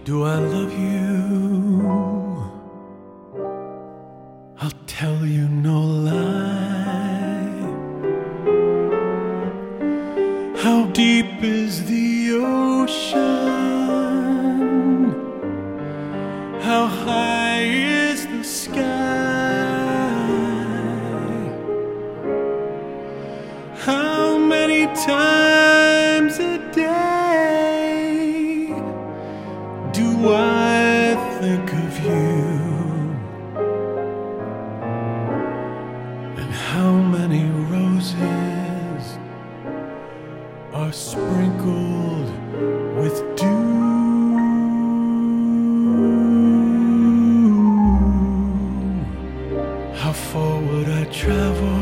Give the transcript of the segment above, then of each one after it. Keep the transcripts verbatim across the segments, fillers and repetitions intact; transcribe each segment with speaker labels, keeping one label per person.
Speaker 1: Do I love you? I'll tell you no lie. How deep is the ocean? How high is the sky? How many times a day do I think of you? And how many roses are sprinkled with dew? How far would I travel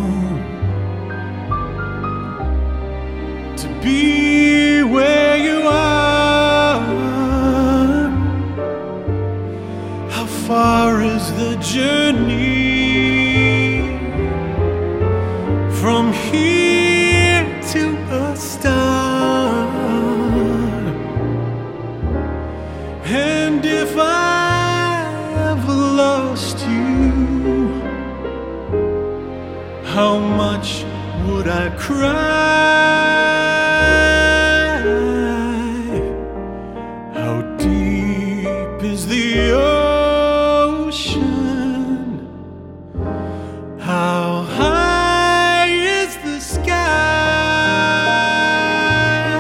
Speaker 1: to be where you are? How far is the journey from here to a star? And if I ever lost you, how much would I cry? How deep is the ocean? How high is the sky?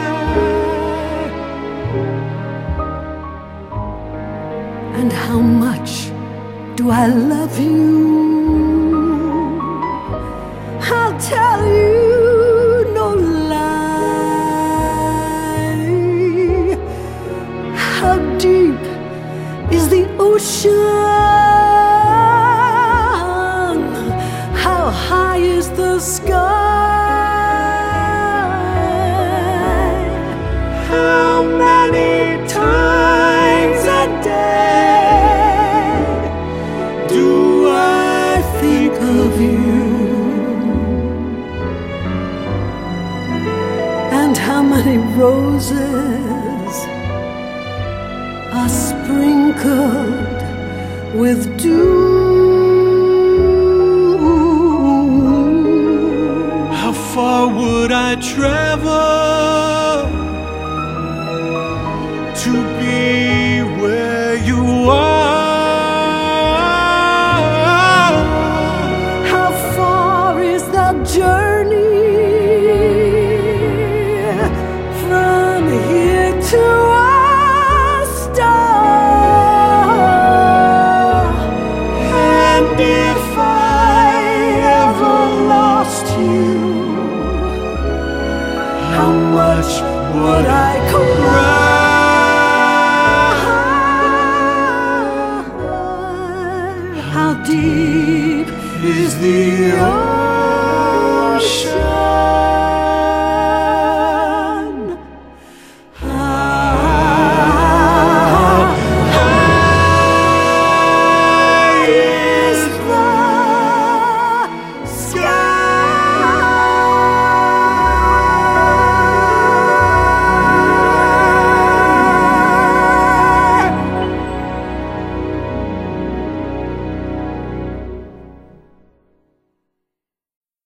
Speaker 2: And how much do I love you? I'll tell you no lie. How deep is the ocean? How high is the sky? How many times a day do I think of you? And how many roses are sprinkled with dew?
Speaker 1: How far would I travel to be where you are?
Speaker 2: How far is the journey from here to a star? And if I ever lost you, how much would I cry? How deep is the ocean?